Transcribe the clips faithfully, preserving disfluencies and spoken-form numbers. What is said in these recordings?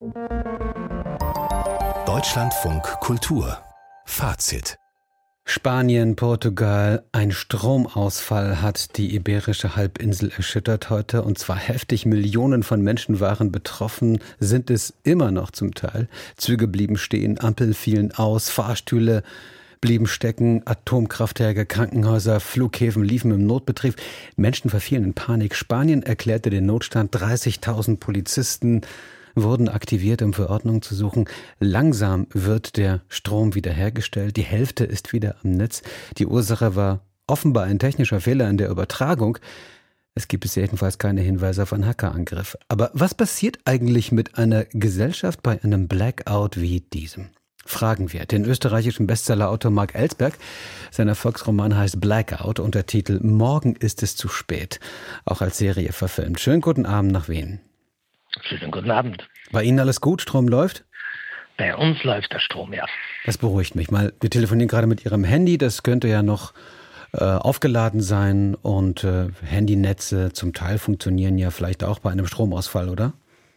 Deutschlandfunk Kultur Fazit. Spanien, Portugal, ein Stromausfall hat die Iberische Halbinsel erschüttert heute, und zwar heftig. Millionen von Menschen waren betroffen, sind es immer noch zum Teil. Züge blieben stehen, Ampeln fielen aus, Fahrstühle blieben stecken, Atomkraftwerke, Krankenhäuser, Flughäfen liefen im Notbetrieb. Menschen verfielen in Panik. Spanien erklärte den Notstand, dreißigtausend Polizisten wurden aktiviert, um für Ordnung zu suchen. Langsam wird der Strom wiederhergestellt. Die Hälfte ist wieder am Netz. Die Ursache war offenbar ein technischer Fehler in der Übertragung. Es gibt bis jedenfalls keine Hinweise auf einen Hackerangriff. Aber was passiert eigentlich mit einer Gesellschaft bei einem Blackout wie diesem? Fragen wir den österreichischen Bestsellerautor Marc Ellsberg. Sein Erfolgsroman heißt Blackout, unter Titel Morgen ist es zu spät, auch als Serie verfilmt. Schönen guten Abend nach Wien. Schönen guten Abend. Bei Ihnen alles gut? Strom läuft? Bei uns läuft der Strom, ja. Das beruhigt mich. Mal, wir telefonieren gerade mit Ihrem Handy. Das könnte ja noch äh, aufgeladen sein. Und äh, Handynetze zum Teil funktionieren ja vielleicht auch bei einem Stromausfall, oder?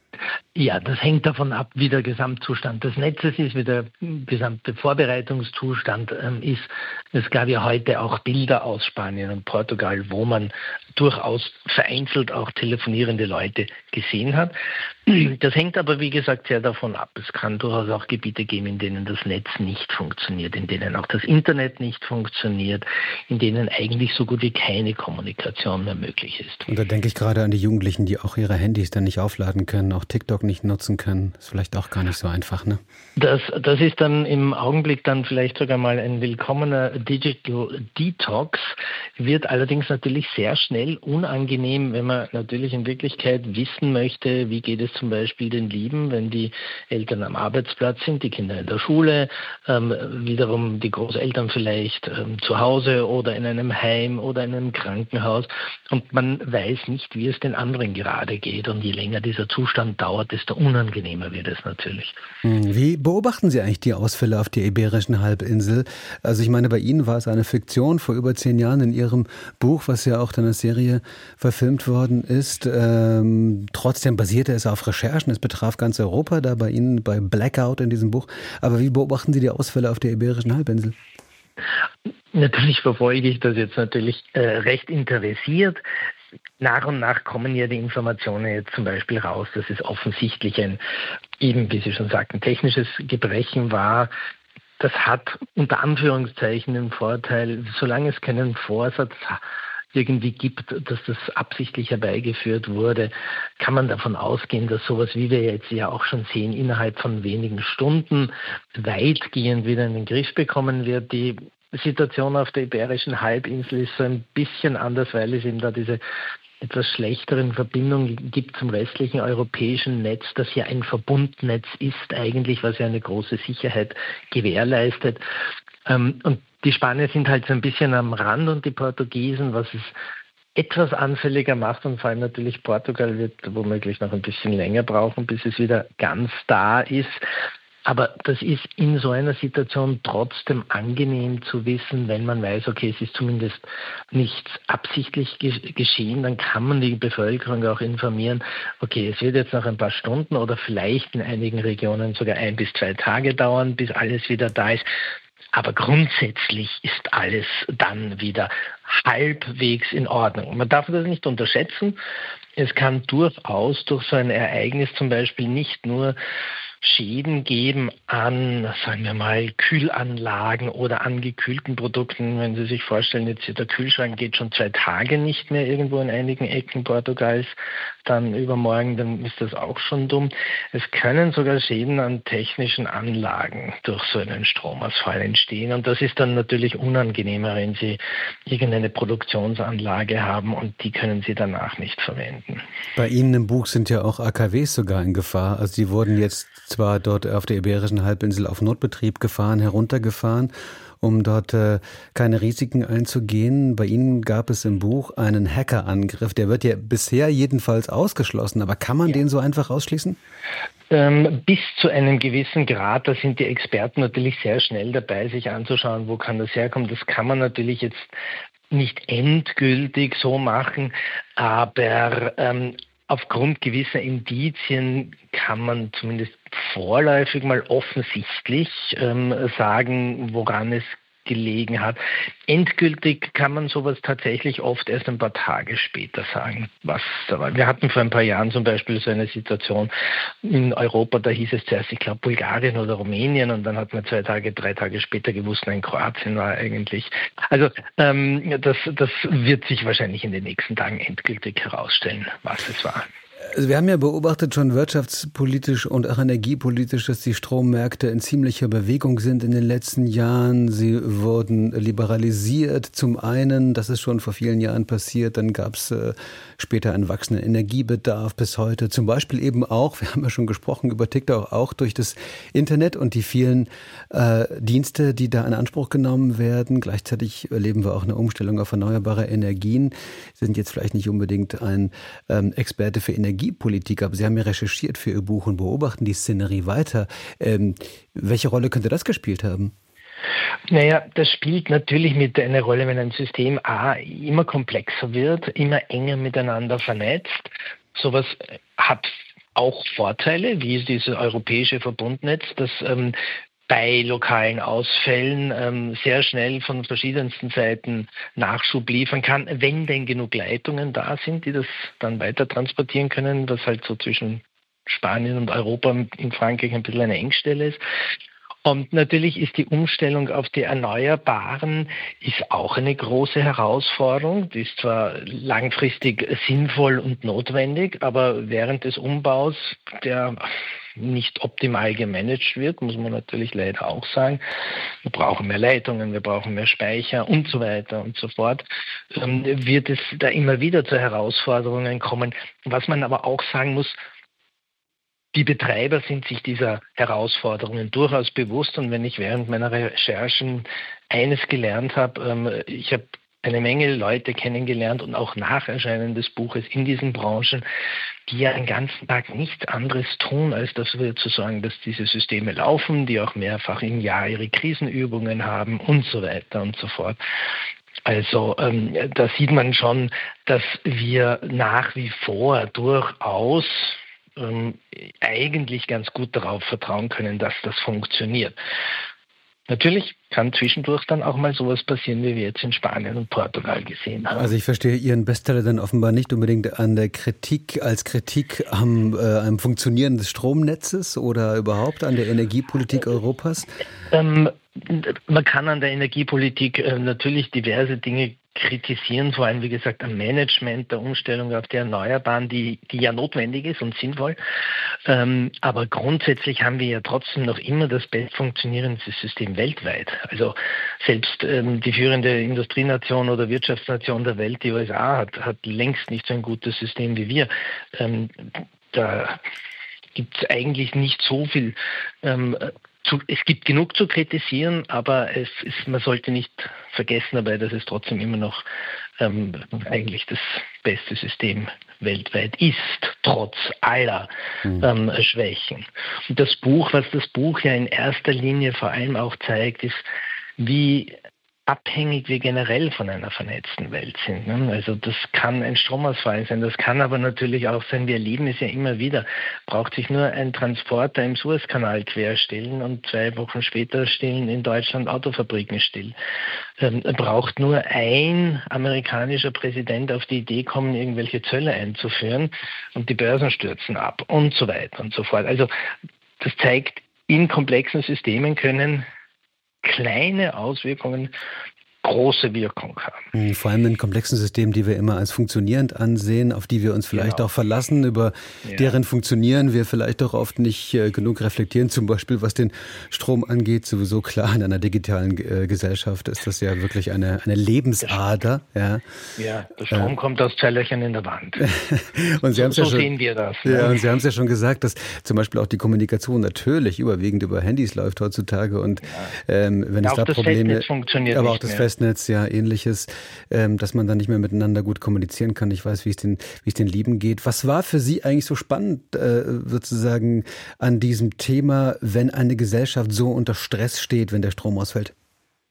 Ja, das hängt davon ab, wie der Gesamtzustand des Netzes ist, wie der gesamte Vorbereitungszustand ähm, ist. Es gab ja heute auch Bilder aus Spanien und Portugal, wo man durchaus vereinzelt auch telefonierende Leute gesehen hat. Das hängt aber, wie gesagt, sehr davon ab. Es kann durchaus auch Gebiete geben, in denen das Netz nicht funktioniert, in denen auch das Internet nicht funktioniert, in denen eigentlich so gut wie keine Kommunikation mehr möglich ist. Und da denke ich gerade an die Jugendlichen, die auch ihre Handys dann nicht aufladen können, auch TikTok nicht nutzen können. Ist vielleicht auch gar nicht so einfach, ne? Das, das ist dann im Augenblick dann vielleicht sogar mal ein willkommener Digital Detox, wird allerdings natürlich sehr schnell unangenehm, wenn man natürlich in Wirklichkeit wissen möchte, wie geht es zum Beispiel den Lieben, wenn die Eltern am Arbeitsplatz sind, die Kinder in der Schule, ähm, wiederum die Großeltern vielleicht ähm, zu Hause oder in einem Heim oder in einem Krankenhaus, und man weiß nicht, wie es den anderen gerade geht, und je länger dieser Zustand dauert, desto unangenehmer wird es natürlich. Wie beobachten Sie eigentlich die Ausfälle auf der Iberischen Halbinsel? Also ich meine, bei Ihnen war es eine Fiktion vor über zehn Jahren in Ihrem Buch, was ja auch dann als Serie verfilmt worden ist. Ähm, trotzdem basierte es auf Recherchen. Es betraf ganz Europa, da bei Ihnen bei Blackout in diesem Buch. Aber wie beobachten Sie die Ausfälle auf der Iberischen Halbinsel? Natürlich verfolge ich das jetzt natürlich äh, recht interessiert. Nach und nach kommen ja die Informationen jetzt zum Beispiel raus, dass es offensichtlich ein, eben wie Sie schon sagten, technisches Gebrechen war. Das hat unter Anführungszeichen den Vorteil, solange es keinen Vorsatz irgendwie gibt, dass das absichtlich herbeigeführt wurde, kann man davon ausgehen, dass sowas, wie wir jetzt ja auch schon sehen, innerhalb von wenigen Stunden weitgehend wieder in den Griff bekommen wird. Die Situation auf der Iberischen Halbinsel ist so ein bisschen anders, weil es eben da diese etwas schlechteren Verbindungen gibt zum restlichen europäischen Netz, das ja ein Verbundnetz ist eigentlich, was ja eine große Sicherheit gewährleistet. Und die Spanier sind halt so ein bisschen am Rand und die Portugiesen, was es etwas anfälliger macht, und vor allem natürlich Portugal wird womöglich noch ein bisschen länger brauchen, bis es wieder ganz da ist. Aber das ist in so einer Situation trotzdem angenehm zu wissen, wenn man weiß, okay, es ist zumindest nichts absichtlich ge- geschehen, dann kann man die Bevölkerung auch informieren, okay, es wird jetzt noch ein paar Stunden oder vielleicht in einigen Regionen sogar ein bis zwei Tage dauern, bis alles wieder da ist. Aber grundsätzlich ist alles dann wieder halbwegs in Ordnung. Man darf das nicht unterschätzen. Es kann durchaus durch so ein Ereignis zum Beispiel nicht nur Schäden geben an, sagen wir mal, Kühlanlagen oder an gekühlten Produkten. Wenn Sie sich vorstellen, jetzt der Kühlschrank geht schon zwei Tage nicht mehr irgendwo in einigen Ecken Portugals, dann übermorgen, dann ist das auch schon dumm. Es können sogar Schäden an technischen Anlagen durch so einen Stromausfall entstehen, und das ist dann natürlich unangenehmer, wenn Sie irgendeine Produktionsanlage haben und die können Sie danach nicht verwenden. Bei Ihnen im Buch sind ja auch A K Ws sogar in Gefahr. Also die wurden jetzt zwar dort auf der Iberischen Halbinsel auf Notbetrieb gefahren, heruntergefahren, um dort äh, keine Risiken einzugehen. Bei Ihnen gab es im Buch einen Hackerangriff. Der wird ja bisher jedenfalls ausgeschlossen. Aber kann man ja. den so einfach ausschließen? Ähm, bis zu einem gewissen Grad, da sind die Experten natürlich sehr schnell dabei, sich anzuschauen, wo kann das herkommen. Das kann man natürlich jetzt nicht endgültig so machen, aber ähm, aufgrund gewisser Indizien kann man zumindest vorläufig mal offensichtlich ähm, sagen, woran es gelegen hat. Endgültig kann man sowas tatsächlich oft erst ein paar Tage später sagen, was da war. Wir hatten vor ein paar Jahren zum Beispiel so eine Situation in Europa, da hieß es zuerst, ich glaube, Bulgarien oder Rumänien, und dann hat man zwei Tage, drei Tage später gewusst, nein, Kroatien war eigentlich. Also ähm, das, das wird sich wahrscheinlich in den nächsten Tagen endgültig herausstellen, was es war. Also wir haben ja beobachtet schon wirtschaftspolitisch und auch energiepolitisch, dass die Strommärkte in ziemlicher Bewegung sind in den letzten Jahren. Sie wurden liberalisiert. Zum einen, das ist schon vor vielen Jahren passiert, dann gab es äh, später einen wachsenden Energiebedarf bis heute. Zum Beispiel eben auch, wir haben ja schon gesprochen über TikTok, auch durch das Internet und die vielen äh, Dienste, die da in Anspruch genommen werden. Gleichzeitig erleben wir auch eine Umstellung auf erneuerbare Energien. Sie sind jetzt vielleicht nicht unbedingt ein ähm, Experte für Energie. Energiepolitik, aber Sie haben ja recherchiert für Ihr Buch und beobachten die Szenerie weiter. Ähm, welche Rolle könnte das gespielt haben? Naja, das spielt natürlich mit eine Rolle, wenn ein System A immer komplexer wird, immer enger miteinander vernetzt. Sowas hat auch Vorteile, wie dieses europäische Verbundnetz, das ähm, bei lokalen Ausfällen ähm, sehr schnell von verschiedensten Seiten Nachschub liefern kann, wenn denn genug Leitungen da sind, die das dann weiter transportieren können, was halt so zwischen Spanien und Europa in Frankreich ein bisschen eine Engstelle ist. Und natürlich ist die Umstellung auf die Erneuerbaren ist auch eine große Herausforderung. Die ist zwar langfristig sinnvoll und notwendig, aber während des Umbaus, der nicht optimal gemanagt wird, muss man natürlich leider auch sagen. Wir brauchen mehr Leitungen, wir brauchen mehr Speicher und so weiter und so fort. Ähm, wird es da immer wieder zu Herausforderungen kommen. Was man aber auch sagen muss, die Betreiber sind sich dieser Herausforderungen durchaus bewusst, und wenn ich während meiner Recherchen eines gelernt habe, ähm, ich habe eine Menge Leute kennengelernt und auch nach Erscheinen des Buches in diesen Branchen, die ja den ganzen Tag nichts anderes tun, als dafür zu sorgen, dass diese Systeme laufen, die auch mehrfach im Jahr ihre Krisenübungen haben und so weiter und so fort. Also ähm, da sieht man schon, dass wir nach wie vor durchaus ähm, eigentlich ganz gut darauf vertrauen können, dass das funktioniert. Natürlich kann zwischendurch dann auch mal sowas passieren, wie wir jetzt in Spanien und Portugal gesehen haben. Also ich verstehe Ihren Bestseller dann offenbar nicht unbedingt an der Kritik, als Kritik am, äh, am Funktionieren des Stromnetzes oder überhaupt an der Energiepolitik Europas? Ähm, man kann an der Energiepolitik äh, natürlich diverse Dinge kritisieren, vor allem, wie gesagt, am Management der Umstellung auf die Erneuerbaren, die, die ja notwendig ist und sinnvoll. Ähm, aber grundsätzlich haben wir ja trotzdem noch immer das best funktionierende System weltweit. Also selbst ähm, die führende Industrienation oder Wirtschaftsnation der Welt, die U S A, hat, hat längst nicht so ein gutes System wie wir. Ähm, da gibt es eigentlich nicht so viel. Ähm, zu, es gibt genug zu kritisieren, aber es ist, man sollte nicht vergessen dabei, dass es trotzdem immer noch ähm, eigentlich das beste System weltweit ist, trotz aller ähm, Schwächen. Und das Buch, was das Buch ja in erster Linie vor allem auch zeigt, ist, wie abhängig wir generell von einer vernetzten Welt sind. Also das kann ein Stromausfall sein, das kann aber natürlich auch sein, wir erleben es ja immer wieder, braucht sich nur ein Transporter im Suezkanal querstellen und zwei Wochen später stehen in Deutschland Autofabriken still. Ähm, braucht nur ein amerikanischer Präsident auf die Idee kommen, irgendwelche Zölle einzuführen und die Börsen stürzen ab und so weiter und so fort. Also das zeigt, in komplexen Systemen können kleine Auswirkungen große Wirkung haben. Vor allem in komplexen Systemen, die wir immer als funktionierend ansehen, auf die wir uns vielleicht genau. auch verlassen, über ja. deren Funktionieren wir vielleicht auch oft nicht äh, genug reflektieren, zum Beispiel was den Strom angeht, sowieso klar, in einer digitalen äh, Gesellschaft ist das ja wirklich eine, eine Lebensader. Ja, ja der Strom äh. kommt aus zwei Löchern in der Wand. und Sie so ja so schon, sehen wir das. Ne? Ja, und Sie haben es ja schon gesagt, dass zum Beispiel auch die Kommunikation natürlich überwiegend über Handys läuft heutzutage und ja. ähm, wenn ja, es da Probleme, funktioniert aber nicht auch das mehr. Festnetz Netz, ja, ähnliches, ähm, dass man dann nicht mehr miteinander gut kommunizieren kann. Ich weiß, wie es den, wie es den Lieben geht. Was war für Sie eigentlich so spannend, äh, sozusagen, an diesem Thema, wenn eine Gesellschaft so unter Stress steht, wenn der Strom ausfällt?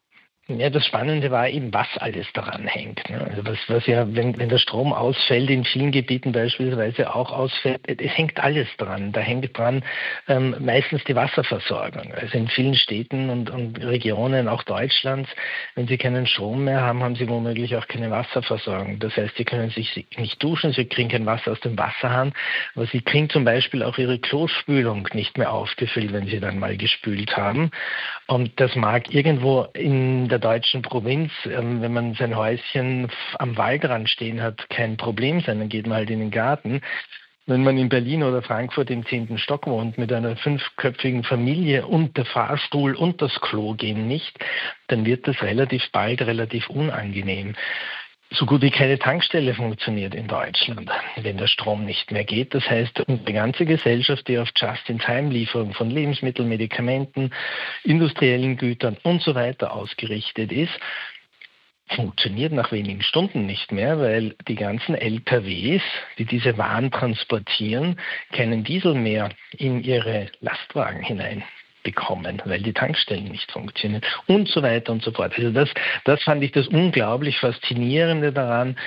Ja, das Spannende war eben, was alles daran hängt. Ne? Also was, was ja, wenn, wenn der Strom ausfällt, in vielen Gebieten beispielsweise auch ausfällt, es hängt alles dran. Da hängt dran ähm, meistens die Wasserversorgung. Also in vielen Städten und, und Regionen, auch Deutschlands, wenn sie keinen Strom mehr haben, haben sie womöglich auch keine Wasserversorgung. Das heißt, sie können sich nicht duschen, sie kriegen kein Wasser aus dem Wasserhahn, aber sie kriegen zum Beispiel auch ihre Klospülung nicht mehr aufgefüllt, wenn sie dann mal gespült haben. Und das mag irgendwo in der deutschen Provinz, ähm, wenn man sein Häuschen am Waldrand stehen hat, kein Problem sein, dann geht man halt in den Garten. Wenn man in Berlin oder Frankfurt im zehnten Stock wohnt mit einer fünfköpfigen Familie und der Fahrstuhl und das Klo gehen nicht, dann wird das relativ bald relativ unangenehm. So gut wie keine Tankstelle funktioniert in Deutschland, wenn der Strom nicht mehr geht. Das heißt, unsere ganze Gesellschaft, die auf Just-in-Time-Lieferung von Lebensmitteln, Medikamenten, industriellen Gütern und so weiter ausgerichtet ist, funktioniert nach wenigen Stunden nicht mehr, weil die ganzen L K Ws, die diese Waren transportieren, keinen Diesel mehr in ihre Lastwagen hinein bekommen, weil die Tankstellen nicht funktionieren und so weiter und so fort. Also das, das fand ich das unglaublich Faszinierende daran,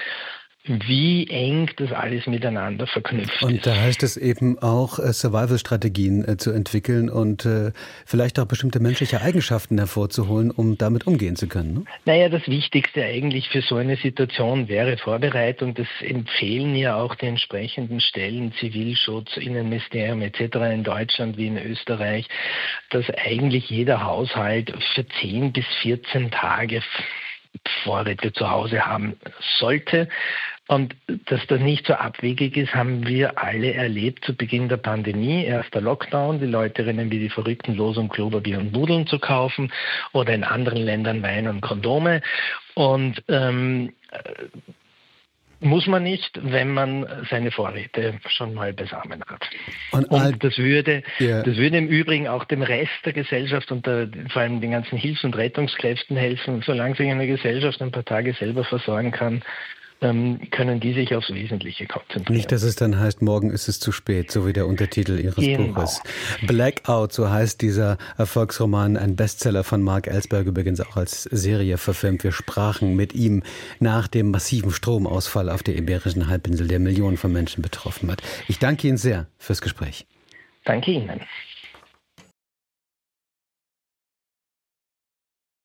wie eng das alles miteinander verknüpft und ist. Da heißt es eben auch, äh, Survival-Strategien äh, zu entwickeln und äh, vielleicht auch bestimmte menschliche Eigenschaften hervorzuholen, um damit umgehen zu können. Ne? Naja, das Wichtigste eigentlich für so eine Situation wäre Vorbereitung. Das empfehlen ja auch die entsprechenden Stellen, Zivilschutz, Innenministerium et cetera in Deutschland wie in Österreich, dass eigentlich jeder Haushalt für zehn bis vierzehn Tage Vorräte zu Hause haben sollte. Und dass das nicht so abwegig ist, haben wir alle erlebt zu Beginn der Pandemie. Erster Lockdown, die Leute rennen wie die Verrückten los, um Klopapier und Nudeln zu kaufen oder in anderen Ländern Wein und Kondome. Und ähm, muss man nicht, wenn man seine Vorräte schon mal beisammen hat. Und, und das würde, yeah. das würde im Übrigen auch dem Rest der Gesellschaft und der, vor allem den ganzen Hilfs- und Rettungskräften helfen. Solange sich eine Gesellschaft ein paar Tage selber versorgen kann, ähm, können die sich aufs Wesentliche konzentrieren. Nicht, dass es dann heißt, morgen ist es zu spät, so wie der Untertitel Ihres genau. Buches. Blackout, so heißt dieser Erfolgsroman, ein Bestseller von Mark Ellsberg, übrigens auch als Serie verfilmt. Wir sprachen mit ihm nach dem massiven Stromausfall auf der Iberischen Halbinsel, der Millionen von Menschen betroffen hat. Ich danke Ihnen sehr fürs Gespräch. Danke Ihnen.